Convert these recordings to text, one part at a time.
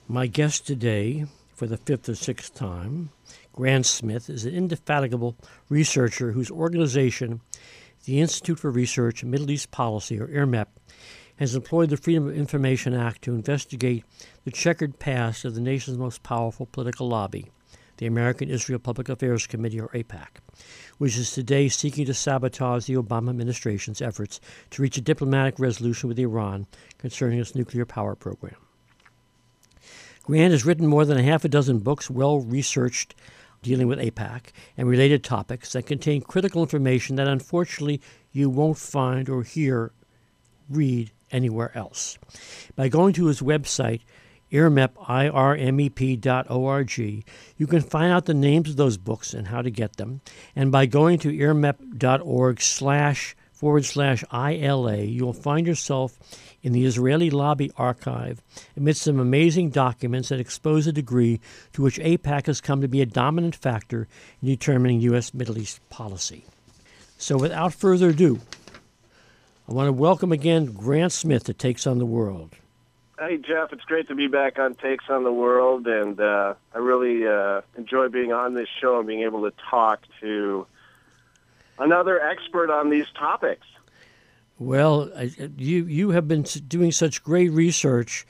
My guest today, for the fifth or sixth time, Grant Smith, is an indefatigable researcher whose organization, the Institute for Research in Middle East Policy, or IRMEP, has employed the Freedom of Information Act to investigate the checkered past of the nation's most powerful political lobby, the American Israel Public Affairs Committee, or AIPAC, which is today seeking to sabotage the Obama administration's efforts to reach a diplomatic resolution with Iran concerning its nuclear power program. Grant has written more than a half a dozen books well-researched dealing with AIPAC and related topics that contain critical information that unfortunately you won't find or read anywhere else. By going to his website, irmep.org, you can find out the names of those books and how to get them. And by going to irmep.org//ILA, you'll find yourself in the Israeli lobby archive amidst some amazing documents that expose the degree to which AIPAC has come to be a dominant factor in determining U.S. Middle East policy. So without further ado, I want to welcome again Grant Smith to Takes on the World. Hey, Jeff, it's great to be back on Takes on the World, and I really enjoy being on this show and being able to talk to another expert on these topics. Well, you have been doing such great research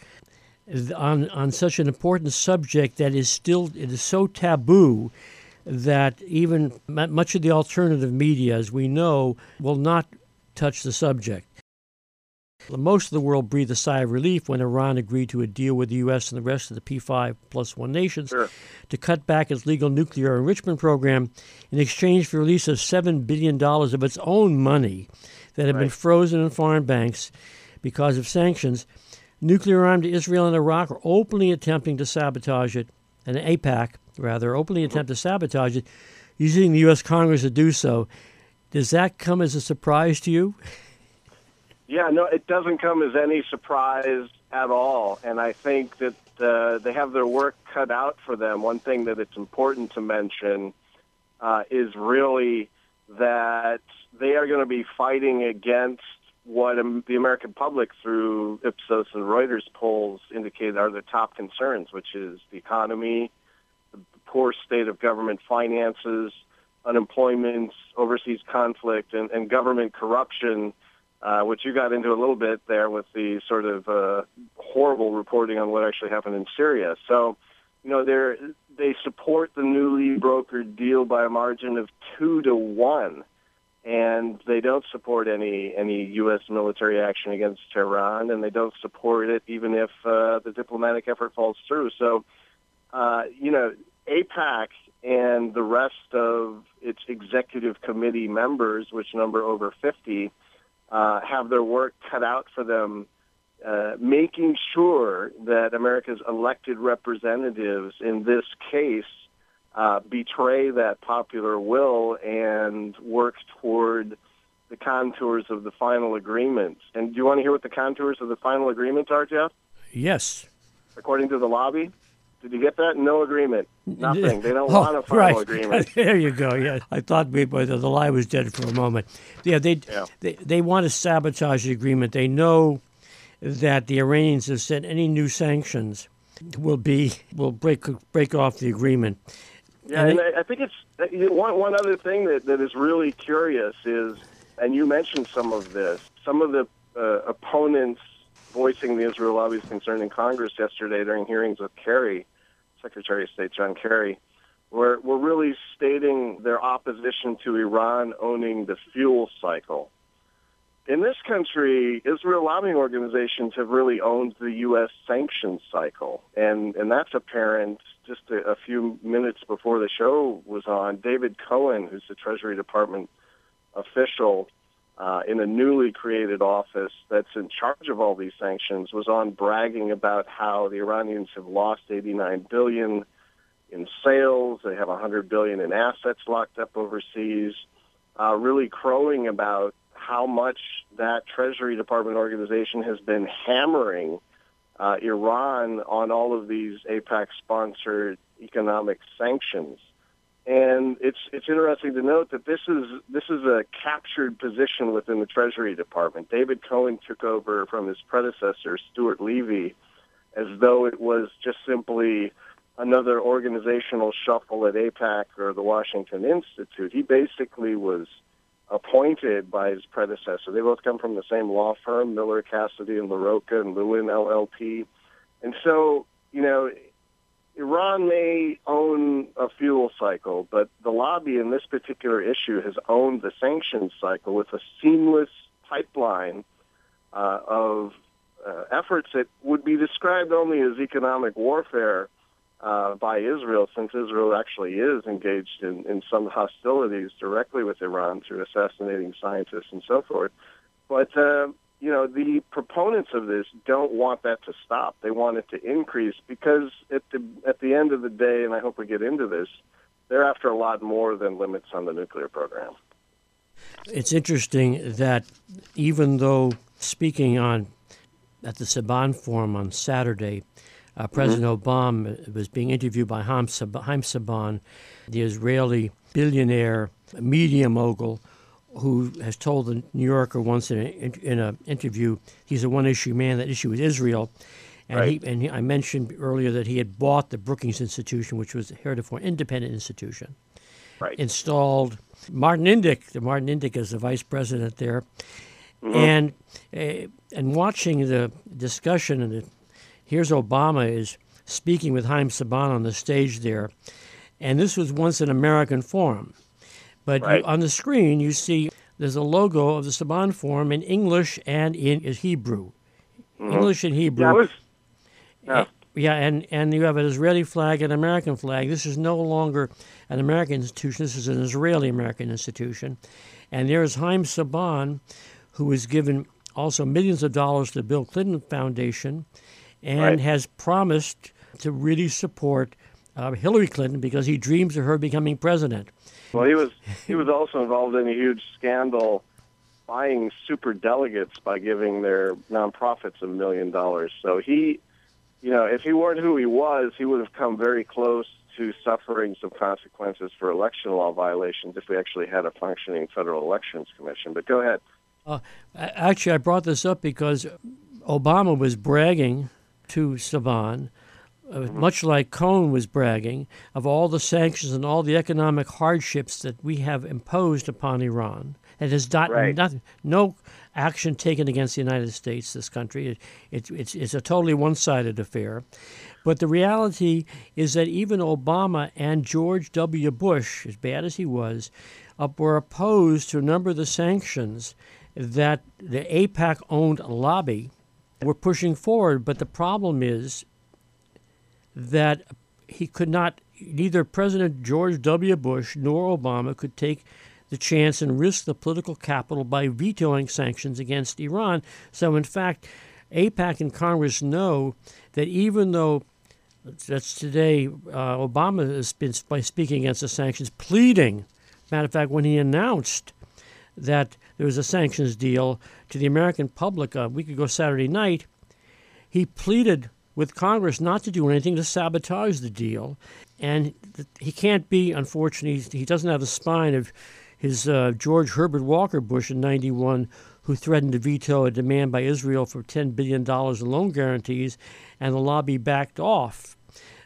on such an important subject that it is so taboo that even much of the alternative media, as we know, will not touch the subject. Most of the world breathed a sigh of relief when Iran agreed to a deal with the U.S. and the rest of the P5+1 nations to cut back its legal nuclear enrichment program in exchange for the release of $7 billion of its own money that had been frozen in foreign banks because of sanctions. Nuclear-armed Israel and Iraq are openly attempting to sabotage it, and AIPAC, rather, openly attempt to sabotage it, using the U.S. Congress to do so. Does that come as a surprise to you? Yeah, no, it doesn't come as any surprise at all, and I think that they have their work cut out for them. One thing that it's important to mention is really that they are going to be fighting against what the American public, through Ipsos and Reuters polls, indicate are their top concerns, which is the economy, the poor state of government finances, unemployment, overseas conflict, and government corruption, which you got into a little bit there with the sort of horrible reporting on what actually happened in Syria. So, you know, they support the newly brokered deal by a margin of 2-1, and they don't support any U.S. military action against Tehran, and they don't support it even if the diplomatic effort falls through. So, you know, AIPAC and the rest of its executive committee members, which number over 50, have their work cut out for them, making sure that America's elected representatives in this case betray that popular will and work toward the contours of the final agreement. And do you want to hear what the contours of the final agreement are, Jeff? Yes. According to the lobby? Did you get that? No agreement. Nothing. They don't want a final agreement. There you go. Yeah, I thought the lie was dead for a moment. Yeah, they want to sabotage the agreement. They know that the Iranians have said any new sanctions will break off the agreement. Yeah, and I think it's one other thing that is really curious is, and you mentioned some of this, some of the opponents voicing the Israel lobby's concern in Congress yesterday during hearings with Kerry, Secretary of State John Kerry, were really stating their opposition to Iran owning the fuel cycle. In this country, Israel lobbying organizations have really owned the U.S. sanctions cycle, and that's apparent. Just a few minutes before the show was on, David Cohen, who's the Treasury Department official in a newly created office that's in charge of all these sanctions, was on bragging about how the Iranians have lost $89 billion in sales. They have $100 billion in assets locked up overseas, really crowing about how much that Treasury Department organization has been hammering Iran on all of these AIPAC-sponsored economic sanctions. And it's interesting to note that this is a captured position within the Treasury Department. David Cohen took over from his predecessor, Stuart Levy, as though it was just simply another organizational shuffle at AIPAC or the Washington Institute. He basically was appointed by his predecessor. They both come from the same law firm, Miller, Cassidy, and LaRocca and Lewin, LLP. And so, Iran may own a fuel cycle, but the lobby in this particular issue has owned the sanctions cycle with a seamless pipeline of efforts that would be described only as economic warfare by Israel, since Israel actually is engaged in some hostilities directly with Iran through assassinating scientists and so forth. But, the proponents of this don't want that to stop. They want it to increase because at the end of the day, and I hope we get into this, they're after a lot more than limits on the nuclear program. It's interesting that even though speaking at the Saban Forum on Saturday, President Obama was being interviewed by Haim Saban, the Israeli billionaire media mogul, who has told the New Yorker once in an interview he's a one-issue man. That issue is Israel. And Right. I mentioned earlier that he had bought the Brookings Institution, which was heretofore an independent institution, Right. installed Martin Indyk. Martin Indyk is the vice president there. And watching the discussion, and here's Obama is speaking with Haim Saban on the stage there. And this was once an American forum. But Right. on the screen, you see there's a logo of the Saban Forum in English and in Hebrew. English and Hebrew. And you have an Israeli flag and an American flag. This is no longer an American institution. This is an Israeli-American institution. And there's Haim Saban, who was given also millions of dollars to the Bill Clinton Foundation and has promised to really support Hillary Clinton because he dreams of her becoming president. Well, he was also involved in a huge scandal buying super delegates by giving their nonprofits $1 million. So he, if he weren't who he was, he would have come very close to suffering some consequences for election law violations if we actually had a functioning Federal Elections Commission. But go ahead. Actually, I brought this up because Obama was bragging to Saban, much like Cohen was bragging, of all the sanctions and all the economic hardships that we have imposed upon Iran. It has no action taken against the United States, this country. It's a totally one-sided affair. But the reality is that even Obama and George W. Bush, as bad as he was, were opposed to a number of the sanctions that the AIPAC-owned lobby were pushing forward. But the problem is that he could not, neither President George W. Bush nor Obama could take the chance and risk the political capital by vetoing sanctions against Iran. So, in fact, AIPAC and Congress know that even though that's today, Obama has been by speaking against the sanctions, pleading. Matter of fact, when he announced that there was a sanctions deal to the American public a week ago Saturday night, he pleaded with Congress not to do anything to sabotage the deal. And he can't be, unfortunately, he doesn't have the spine of his George Herbert Walker Bush in 91, who threatened to veto a demand by Israel for $10 billion in loan guarantees, and the lobby backed off.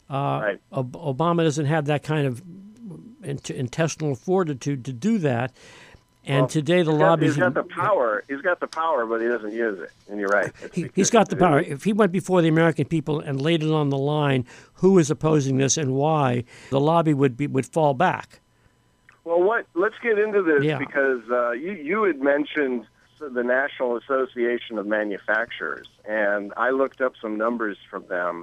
Obama doesn't have that kind of intestinal fortitude to do that. And today the lobby... He's got the power. He's got the power, but he doesn't use it. And you're right. He's got the power. If he went before the American people and laid it on the line, who is opposing this and why, the lobby would fall back. Well, let's get into this because you had mentioned the National Association of Manufacturers, and I looked up some numbers from them.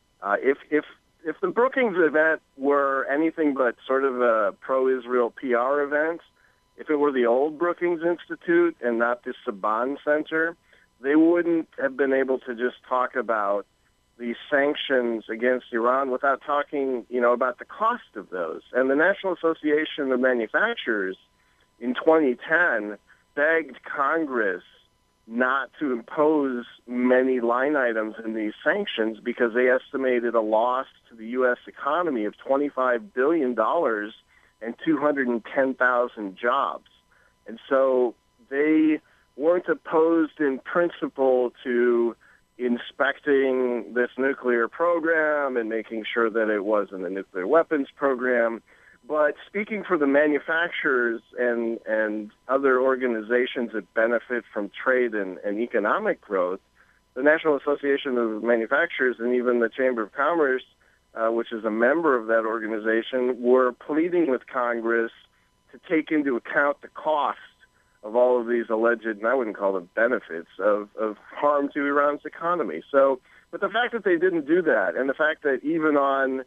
If the Brookings event were anything but sort of a pro-Israel PR event, if it were the old Brookings Institute and not the Saban Center, they wouldn't have been able to just talk about the sanctions against Iran without talking, about the cost of those. And the National Association of Manufacturers in 2010 begged Congress not to impose many line items in these sanctions because they estimated a loss to the U.S. economy of $25 billion and 210,000 jobs. And so they weren't opposed in principle to inspecting this nuclear program and making sure that it wasn't a nuclear weapons program. But speaking for the manufacturers and other organizations that benefit from trade and economic growth, the National Association of Manufacturers and even the Chamber of Commerce, which is a member of that organization, were pleading with Congress to take into account the cost of all of these alleged, and I wouldn't call them benefits, of harm to Iran's economy. So, but the fact that they didn't do that, and the fact that even on,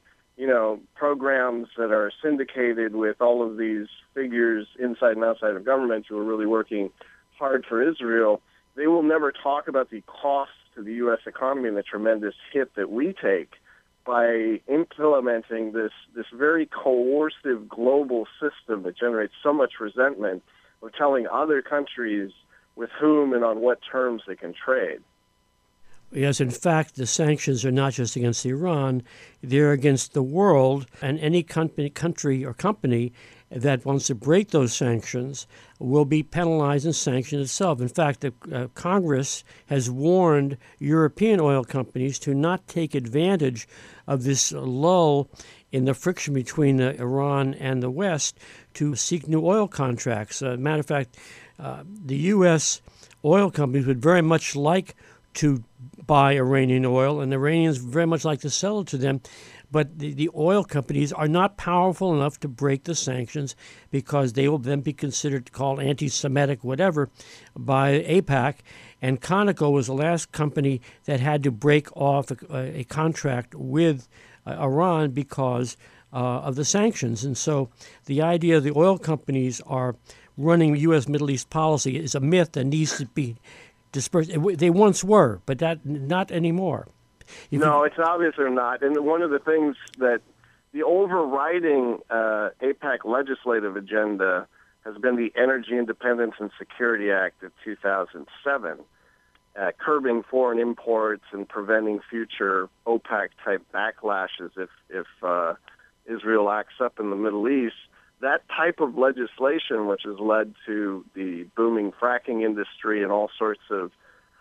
programs that are syndicated with all of these figures inside and outside of government who are really working hard for Israel, they will never talk about the cost to the U.S. economy and the tremendous hit that we take by implementing this very coercive global system that generates so much resentment of telling other countries with whom and on what terms they can trade. Yes, in fact, the sanctions are not just against Iran, they're against the world, and any country or company that wants to break those sanctions will be penalized and sanctioned itself. In fact, Congress has warned European oil companies to not take advantage of this lull in the friction between Iran and the West to seek new oil contracts. Matter of fact, the U.S. oil companies would very much like to buy Iranian oil, and the Iranians very much like to sell it to them. But the oil companies are not powerful enough to break the sanctions because they will then be considered called anti-Semitic, whatever, by AIPAC. And Conoco was the last company that had to break off a contract with Iran because of the sanctions. And so the idea the oil companies are running U.S. Middle East policy is a myth that needs to be dispersed. They once were, but that not anymore. No, it's obvious they're not. And one of the things that the overriding AIPAC legislative agenda has been the Energy Independence and Security Act of 2007, curbing foreign imports and preventing future OPEC-type backlashes if Israel acts up in the Middle East. That type of legislation, which has led to the booming fracking industry and all sorts of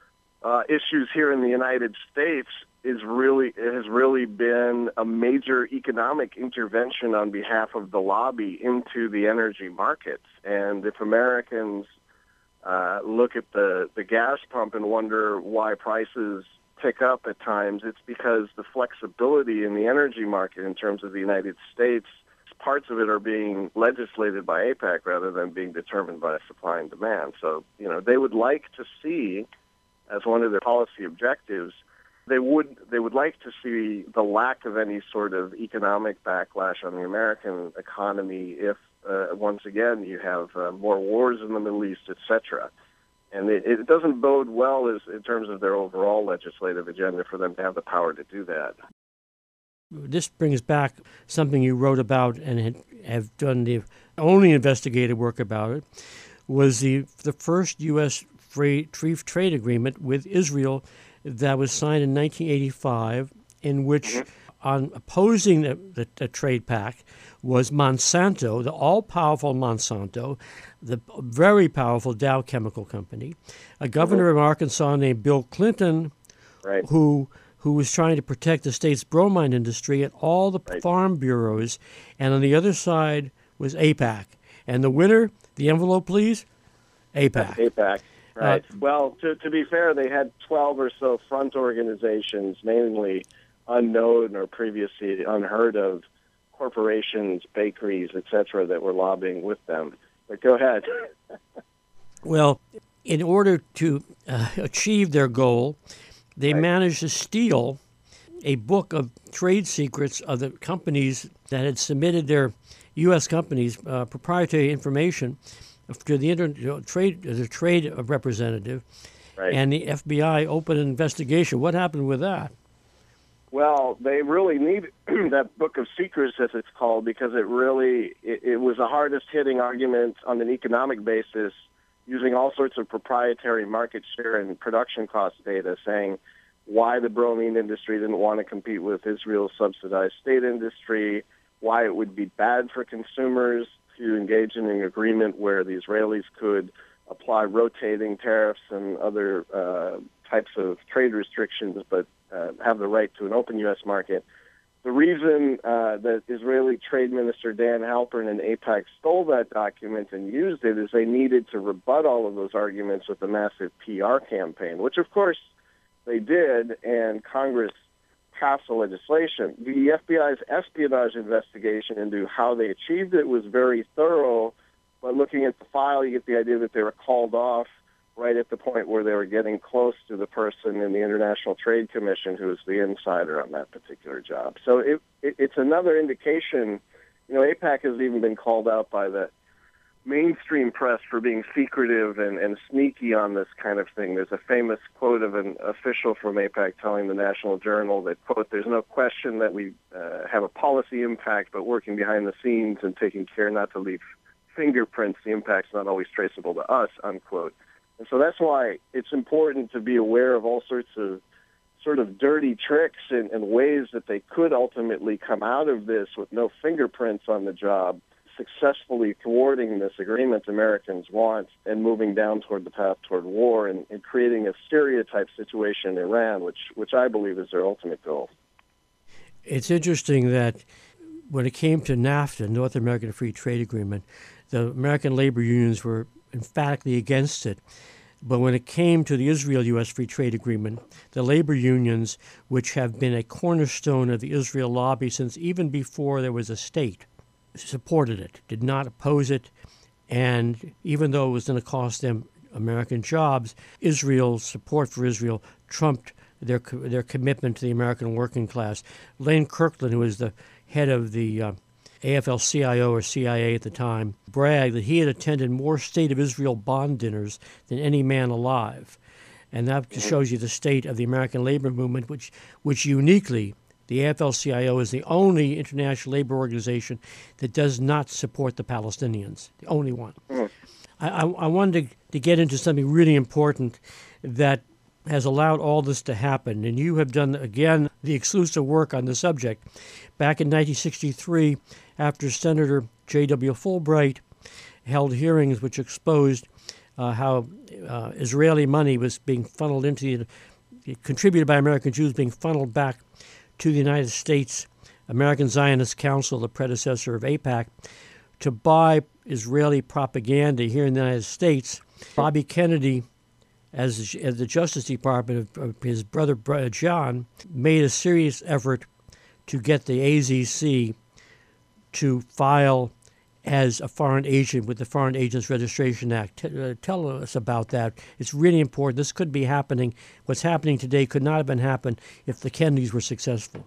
issues here in the United States, it has really been a major economic intervention on behalf of the lobby into the energy markets. And if Americans look at the gas pump and wonder why prices tick up at times, it's because the flexibility in the energy market in terms of the United States, parts of it are being legislated by AIPAC rather than being determined by supply and demand. So, they would like to see, as one of their policy objectives, they would like to see the lack of any sort of economic backlash on the American economy if, once again, you have more wars in the Middle East, etc. And it doesn't bode well in terms of their overall legislative agenda for them to have the power to do that. This brings back something you wrote about and have done the only investigative work about it, was the first U.S. free trade agreement with Israel that was signed in 1985, in which, on opposing the trade pact, was Monsanto, the all-powerful Monsanto, the very powerful Dow Chemical Company, a governor of Arkansas named Bill Clinton, right, who was trying to protect the state's bromine industry, and all the farm bureaus. And on the other side was AIPAC. And the winner, the envelope, please, AIPAC. AIPAC, right. Well, to be fair, they had 12 or so front organizations, mainly unknown or previously unheard of corporations, bakeries, etc., that were lobbying with them. But go ahead. Well, in order to achieve their goal, they managed to steal a book of trade secrets of the companies that had submitted their U.S. companies' proprietary information to the trade representative, and the FBI opened an investigation. What happened with that? Well, they really needed that book of secrets, as it's called, because it was the hardest hitting argument on an economic basis, using all sorts of proprietary market share and production cost data, saying why the bromine industry didn't want to compete with Israel's subsidized state industry, why it would be bad for consumers to engage in an agreement where the Israelis could apply rotating tariffs and other types of trade restrictions, but have the right to an open U.S. market. The reason that Israeli Trade Minister Dan Halpern and AIPAC stole that document and used it is they needed to rebut all of those arguments with a massive PR campaign, which of course they did, and Congress passed the legislation. The FBI's espionage investigation into how they achieved it was very thorough, but looking at the file, you get the idea that they were called off right at the point where they were getting close to the person in the International Trade Commission who was the insider on that particular job. So it's another indication. AIPAC has even been called out by the mainstream press for being secretive and sneaky on this kind of thing. There's a famous quote of an official from AIPAC telling the National Journal that, quote, "There's no question that we have a policy impact, but working behind the scenes and taking care not to leave fingerprints, the impact's not always traceable to us," unquote. And so that's why it's important to be aware of all sorts of sort of dirty tricks and ways that they could ultimately come out of this with no fingerprints on the job, successfully thwarting this agreement Americans want and moving down toward the path toward war and creating a Syria-type situation in Iran, which I believe is their ultimate goal. It's interesting that when it came to NAFTA, North American Free Trade Agreement, the American labor unions were emphatically against it. But when it came to the Israel-U.S. Free Trade Agreement, the labor unions, which have been a cornerstone of the Israel lobby since even before there was a state, supported it, did not oppose it, and even though it was going to cost them American jobs, Israel's support for Israel trumped their commitment to the American working class. Lane Kirkland, who was the head of the AFL-CIO or CIA at the time, bragged that he had attended more State of Israel bond dinners than any man alive. And that just shows you the state of the American labor movement, which uniquely, the AFL-CIO is the only international labor organization that does not support the Palestinians, the only one. I wanted to get into something really important that has allowed all this to happen. And you have done, again, the exclusive work on the subject. Back in 1963, after Senator J.W. Fulbright held hearings which exposed how Israeli money was being funneled into contributed by American Jews being funneled back to the United States American Zionist Council, the predecessor of AIPAC, to buy Israeli propaganda here in the United States. Bobby Kennedy, as the Justice Department of his brother John, made a serious effort to get the AZC to file as a foreign agent with the Foreign Agents Registration Act. Tell us about that. It's really important. This could be happening. What's happening today could not have been happened if the Kennedys were successful.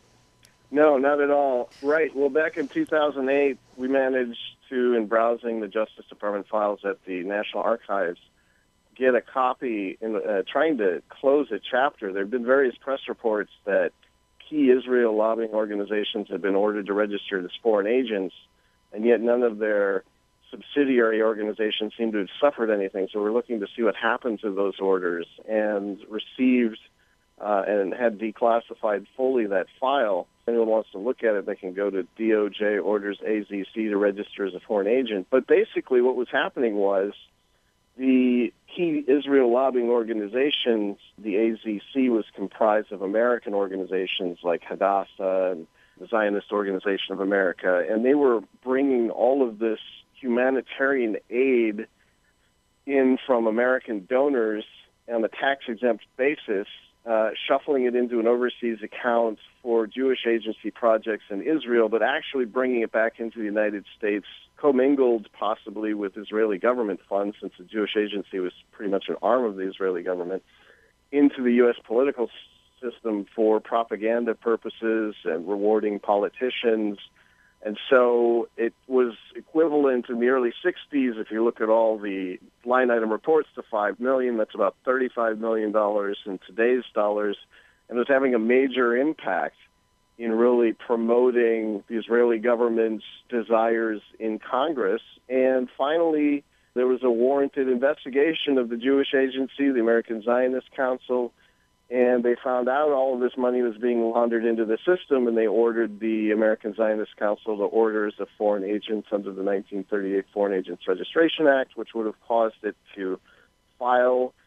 No, not at all. Right. Well, back in 2008, we managed to, in browsing the Justice Department files at the National Archives, get a copy, trying to close a chapter. There have been various press reports that key Israel lobbying organizations have been ordered to register as foreign agents, and yet none of their subsidiary organizations seem to have suffered anything. So we're looking to see what happened to those orders, and received and had declassified fully that file. If anyone wants to look at it, they can go to DOJ orders AZC to register as a foreign agent. But basically what was happening was the key Israel lobbying organizations, the AZC, was comprised of American organizations like Hadassah and the Zionist Organization of America, and they were bringing all of this humanitarian aid in from American donors on a tax-exempt basis, shuffling it into an overseas account for Jewish agency projects in Israel, but actually bringing it back into the United States, commingled possibly with Israeli government funds, since the Jewish agency was pretty much an arm of the Israeli government, into the U.S. political system for propaganda purposes and rewarding politicians. And so it was equivalent in the early 60s, if you look at all the line item reports, to $5 million. That's about $35 million in today's dollars. And it was having a major impact in really promoting the Israeli government's desires in Congress. And finally, there was a warranted investigation of the Jewish Agency, the American Zionist Council, and they found out all of this money was being laundered into the system, and they ordered the American Zionist Council to order as a foreign agent under the 1938 Foreign Agents Registration Act, which would have caused it to file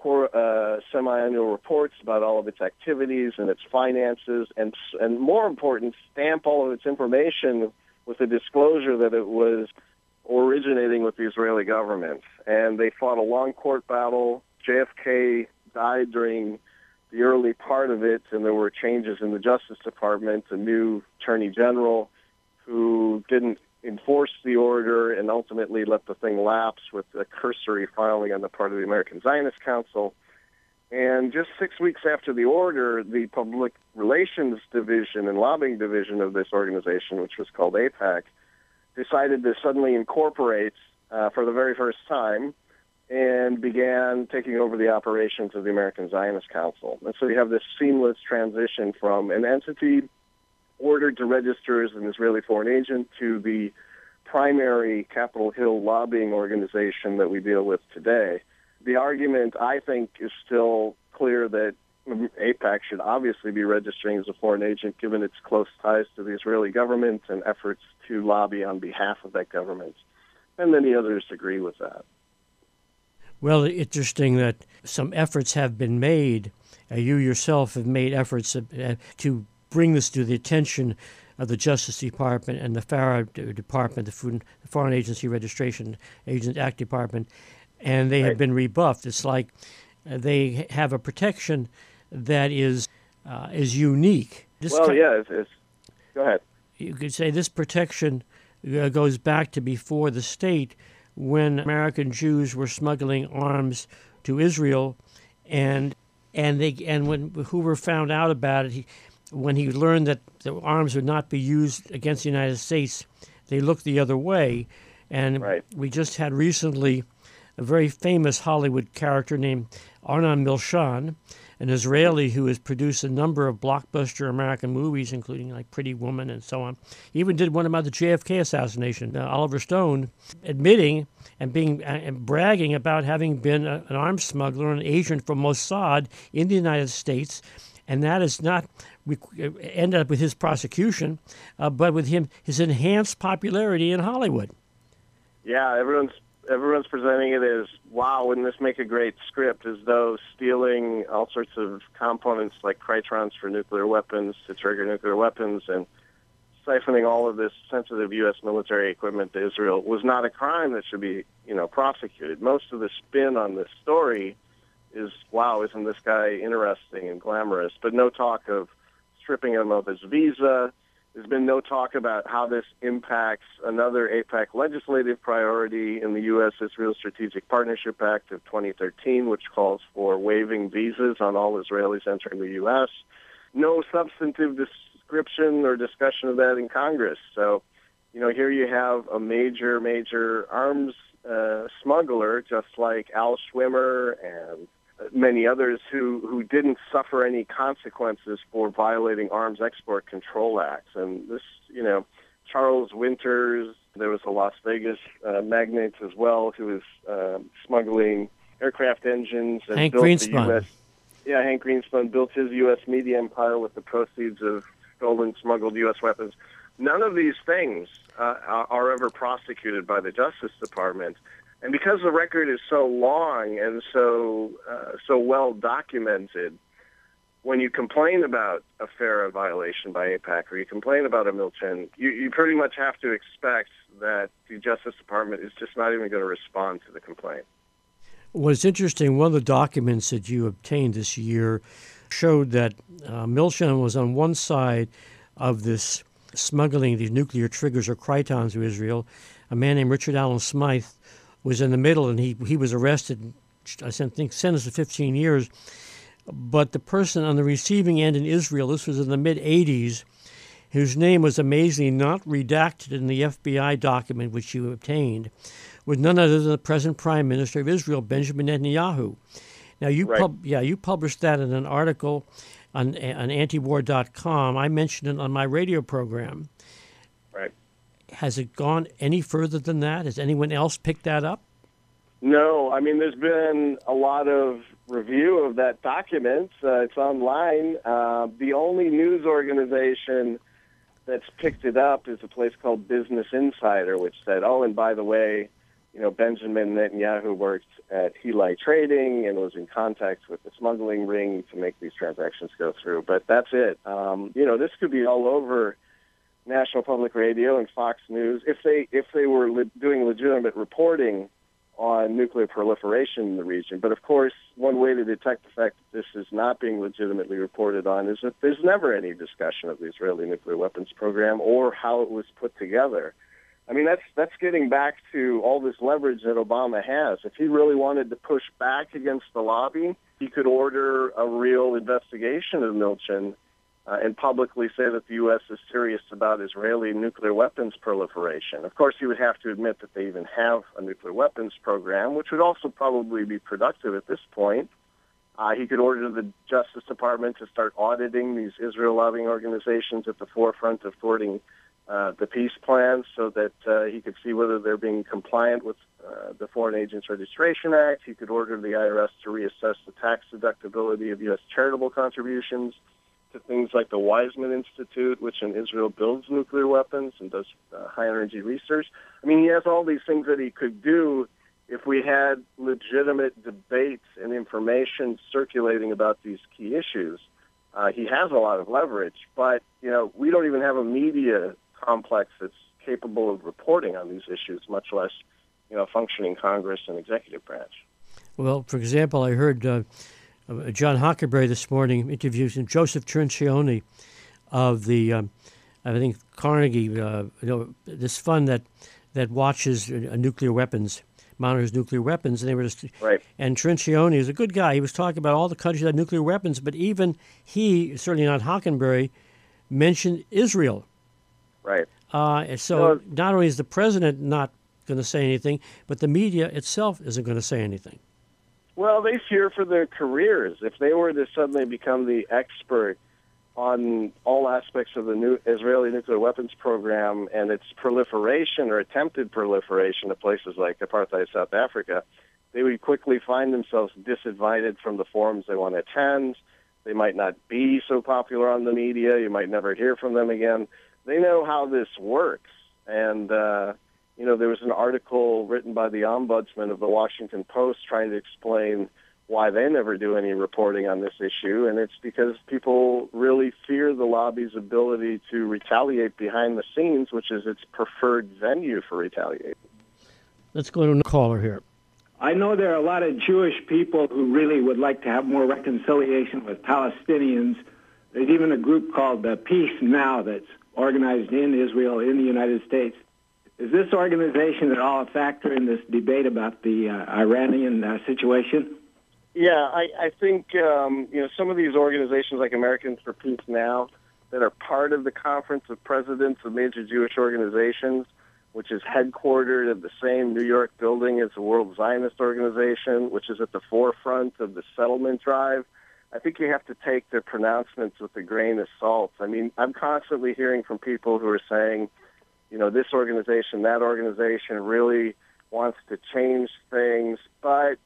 semi-annual reports about all of its activities and its finances, and more important, stamp all of its information with a disclosure that it was originating with the Israeli government. And they fought a long court battle. JFK died during the early part of it, and there were changes in the Justice Department, a new attorney general who didn't enforce the order and ultimately let the thing lapse with a cursory filing on the part of the American Zionist Council. And just 6 weeks after the order, the Public Relations Division and Lobbying Division of this organization, which was called AIPAC, decided to suddenly incorporate for the very first time and began taking over the operations of the American Zionist Council. And so you have this seamless transition from an entity ordered to register as an Israeli foreign agent to the primary Capitol Hill lobbying organization that we deal with today. The argument, I think, is still clear that AIPAC should obviously be registering as a foreign agent given its close ties to the Israeli government and efforts to lobby on behalf of that government. And many others agree with that. Well, interesting that some efforts have been made. You yourself have made efforts to bring this to the attention of the Justice Department and the FARA Department, the Foreign Agency Registration Agent Act Department, and they have been rebuffed. It's like they have a protection that is unique. Go ahead. You could say this protection goes back to before the state, when American Jews were smuggling arms to Israel, and when Hoover found out about it, when he learned that the arms would not be used against the United States, they looked the other way. And we just had recently a very famous Hollywood character named Arnon Milchan, an Israeli who has produced a number of blockbuster American movies, including like Pretty Woman and so on. He even did one about the JFK assassination. Oliver Stone admitting and bragging about having been an arms smuggler, an agent from Mossad in the United States, and that is not ended up with his prosecution, but with his enhanced popularity in Hollywood. Yeah, everyone's presenting it as, wow, wouldn't this make a great script, as though stealing all sorts of components like Krytrons for nuclear weapons to trigger nuclear weapons and siphoning all of this sensitive U.S. military equipment to Israel was not a crime that should be, prosecuted. Most of the spin on this story is, wow, isn't this guy interesting and glamorous? But no talk of stripping him of his visa. There's been no talk about how this impacts another AIPAC legislative priority in the U.S.-Israel Strategic Partnership Act of 2013, which calls for waiving visas on all Israelis entering the U.S. No substantive description or discussion of that in Congress. So, here you have a major arms smuggler, just like Al Schwimmer and many others who didn't suffer any consequences for violating Arms Export Control Acts. And this, Charles Winters, there was a Las Vegas magnate as well who was smuggling aircraft engines. And Hank Greenspun. Hank Greenspun built his U.S. media empire with the proceeds of stolen, smuggled U.S. weapons. None of these things are ever prosecuted by the Justice Department. And because the record is so long and so well documented, when you complain about a FARA violation by AIPAC or you complain about a Milchan, you pretty much have to expect that the Justice Department is just not even going to respond to the complaint. What's interesting, one of the documents that you obtained this year showed that Milchan was on one side of this smuggling these nuclear triggers or Krytons to Israel. A man named Richard Allen Smythe was in the middle, and he was arrested, I think sentenced to 15 years. But the person on the receiving end in Israel, this was in the mid-'80s, whose name was amazingly not redacted in the FBI document which you obtained, was none other than the present Prime Minister of Israel, Benjamin Netanyahu. Now, you published that in an article on antiwar.com. I mentioned it on my radio program. Right. Has it gone any further than that? Has anyone else picked that up? No. I mean, there's been a lot of review of that document. It's online. The only news organization that's picked it up is a place called Business Insider, which said, oh, and by the way, Benjamin Netanyahu worked at Heli Trading and was in contact with the smuggling ring to make these transactions go through. But that's it. This could be all over National Public Radio and Fox News if they were doing legitimate reporting on nuclear proliferation in the region. But of course, one way to detect the fact that this is not being legitimately reported on is that there's never any discussion of the Israeli nuclear weapons program or how it was put together. I mean, that's getting back to all this leverage that Obama has. If he really wanted to push back against the lobby, he could order a real investigation of Milchin and publicly say that the U.S. is serious about Israeli nuclear weapons proliferation. Of course, he would have to admit that they even have a nuclear weapons program, which would also probably be productive at this point. He could order the Justice Department to start auditing these Israel lobbying organizations at the forefront of thwarting the peace plan so that he could see whether they're being compliant with the Foreign Agents Registration Act. He could order the IRS to reassess the tax deductibility of U.S. charitable contributions to things like the Weizmann Institute, which in Israel builds nuclear weapons and does high-energy research. I mean, he has all these things that he could do if we had legitimate debates and information circulating about these key issues. He has a lot of leverage, but, we don't even have a media complex that's capable of reporting on these issues, much less, functioning Congress and executive branch. Well, for example, I heard John Hockenberry this morning interviewing Joseph Trincioni of the, I think, Carnegie, this fund that watches nuclear weapons, monitors nuclear weapons, and they were just right. And Trincioni is a good guy. He was talking about all the countries that have nuclear weapons, but even he, certainly not Hockenberry, mentioned Israel. Right. So not only is the president not going to say anything, but the media itself isn't going to say anything. Well, they fear for their careers. If they were to suddenly become the expert on all aspects of the new Israeli nuclear weapons program and its proliferation or attempted proliferation to places like apartheid South Africa, they would quickly find themselves disinvited from the forums they want to attend. They might not be so popular on the media. You might never hear from them again. They know how this works. And, there was an article written by the ombudsman of the Washington Post trying to explain why they never do any reporting on this issue, and it's because people really fear the lobby's ability to retaliate behind the scenes, which is its preferred venue for retaliating. Let's go to a caller here. I know there are a lot of Jewish people who really would like to have more reconciliation with Palestinians. There's even a group called Peace Now that's organized in Israel, in the United States. Is this organization at all a factor in this debate about the Iranian situation? Yeah, I think some of these organizations like Americans for Peace Now that are part of the Conference of Presidents of Major Jewish Organizations, which is headquartered at the same New York building as the World Zionist Organization, which is at the forefront of the settlement drive. I think you have to take their pronouncements with a grain of salt. I mean, I'm constantly hearing from people who are saying, this organization, that organization really wants to change things, but,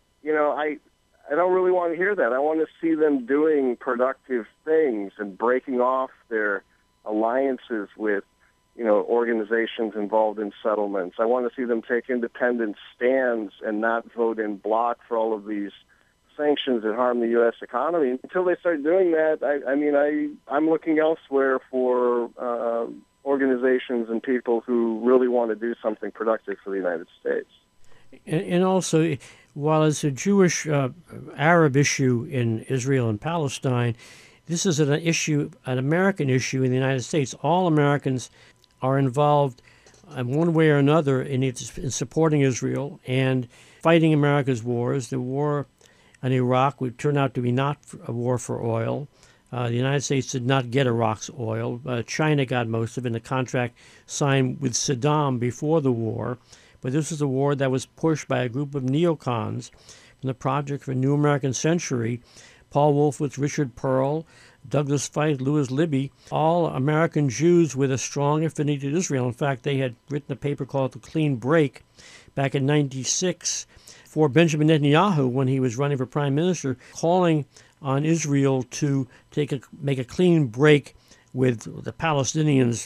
I don't really want to hear that. I want to see them doing productive things and breaking off their alliances with, organizations involved in settlements. I want to see them take independent stands and not vote in bloc for all of these sanctions that harm the U.S. economy. Until they start doing that, I'm looking elsewhere for organizations and people who really want to do something productive for the United States. And also, while it's a Jewish Arab issue in Israel and Palestine, this is an American issue in the United States. All Americans are involved in one way or another in supporting Israel and fighting America's wars. The war in Iraq would turn out to be not a war for oil. The United States did not get Iraq's oil. China got most of it in a contract signed with Saddam before the war. But this was a war that was pushed by a group of neocons from the Project for a New American Century. Paul Wolfowitz, Richard Pearl, Douglas Feith, Louis Libby, all American Jews with a strong affinity to Israel. In fact, they had written a paper called The Clean Break back in 1996 for Benjamin Netanyahu when he was running for prime minister, calling on Israel to make a clean break with the Palestinians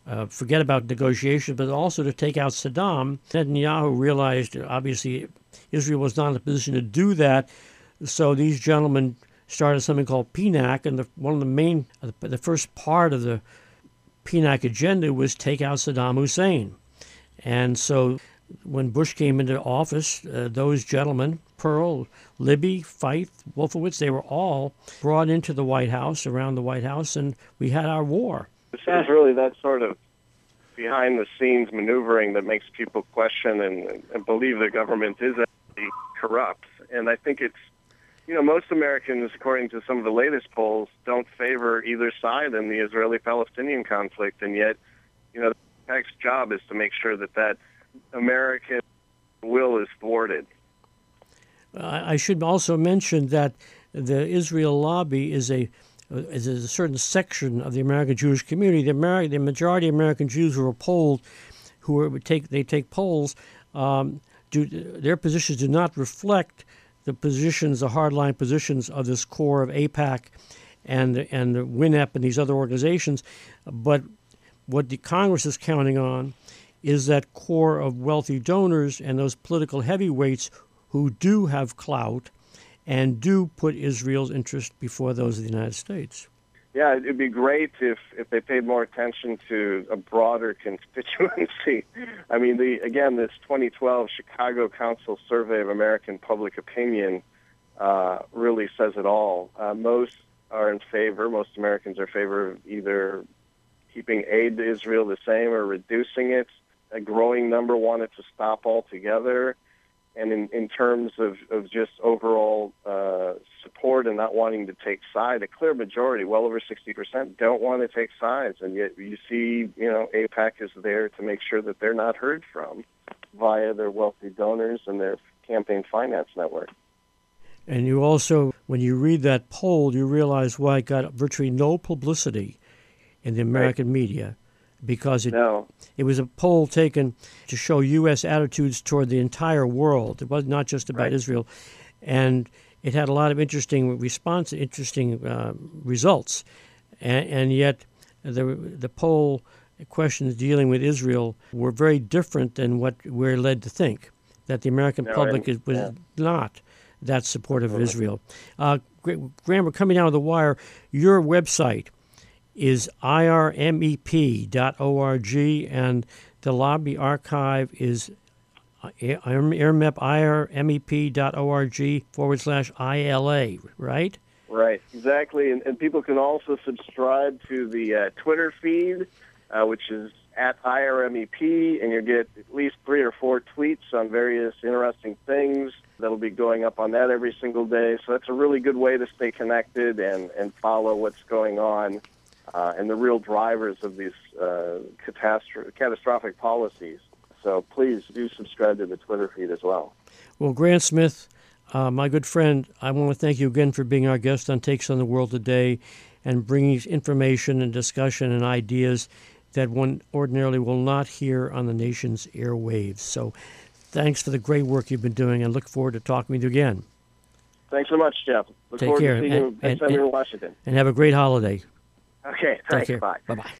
forget about negotiations, but also to take out Saddam. Netanyahu realized, obviously, Israel was not in a position to do that, so these gentlemen started something called PNAC, and the first part of the PNAC agenda was take out Saddam Hussein. And so when Bush came into office, those gentlemen, Pearl, Libby, Feith, Wolfowitz, they were all brought into the White House, around the White House, and we had our war. This is really that sort of behind-the-scenes maneuvering that makes people question and believe the government is actually corrupt. And I think it's, most Americans, according to some of the latest polls, don't favor either side in the Israeli-Palestinian conflict. And yet, the PAC's job is to make sure that American will is thwarted. I should also mention that the Israel lobby is a certain section of the American Jewish community. The majority of American Jews who are polled, they take polls, their positions do not reflect the hardline positions of this core of AIPAC and the WINEP and these other organizations. But what the Congress is counting on is that core of wealthy donors and those political heavyweights who do have clout and do put Israel's interest before those of the United States. Yeah, it'd be great if they paid more attention to a broader constituency. I mean, this 2012 Chicago Council Survey of American Public Opinion really says it all. Most Americans are in favor of either keeping aid to Israel the same or reducing it. A growing number wanted to stop altogether. And in terms of just overall support and not wanting to take side, a clear majority, well over 60%, don't want to take sides. And yet you see, AIPAC is there to make sure that they're not heard from via their wealthy donors and their campaign finance network. And you also, when you read that poll, you realize why it got virtually no publicity in the American media. Because it was a poll taken to show U.S. attitudes toward the entire world. It was not just about Israel. And it had a lot of interesting results. And yet the poll questions dealing with Israel were very different than what we're led to think, that the American public was not that supportive of Israel. Graham, we're coming down to the wire. Your website is irmep.org, and the lobby archive is irmep.org/ILA, right? Right, exactly. And people can also subscribe to the Twitter feed, which is at IRMEP, and you'll get at least 3 or 4 tweets on various interesting things that'll be going up on that every single day. So that's a really good way to stay connected and follow what's going on. And the real drivers of these catastrophic policies. So please do subscribe to the Twitter feed as well. Well, Grant Smith, my good friend, I want to thank you again for being our guest on Takes on the World today and bringing information and discussion and ideas that one ordinarily will not hear on the nation's airwaves. So thanks for the great work you've been doing, and look forward to talking with you again. Thanks so much, Jeff. Look Take forward care. to seeing you next time you're in Washington. And have a great holiday. Okay, thanks. Take care. Bye. Bye-bye.